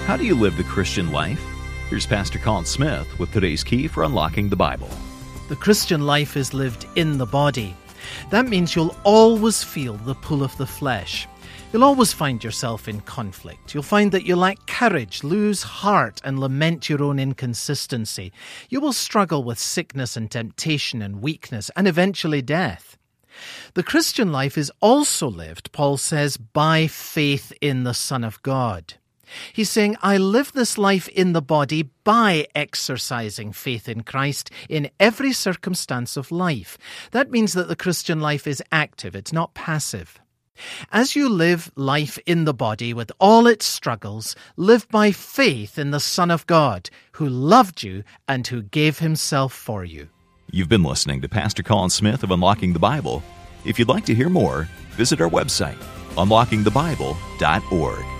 How do you live the Christian life? Here's Pastor Colin Smith with today's key for unlocking the Bible. The Christian life is lived in the body. That means you'll always feel the pull of the flesh. You'll always find yourself in conflict. You'll find that you lack courage, lose heart, and lament your own inconsistency. You will struggle with sickness and temptation and weakness, and eventually death. The Christian life is also lived, Paul says, by faith in the Son of God. He's saying, I live this life in the body by exercising faith in Christ in every circumstance of life. That means that the Christian life is active, it's not passive. As you live life in the body with all its struggles, live by faith in the Son of God, who loved you and who gave himself for you. You've been listening to Pastor Colin Smith of Unlocking the Bible. If you'd like to hear more, visit our website, unlockingthebible.org.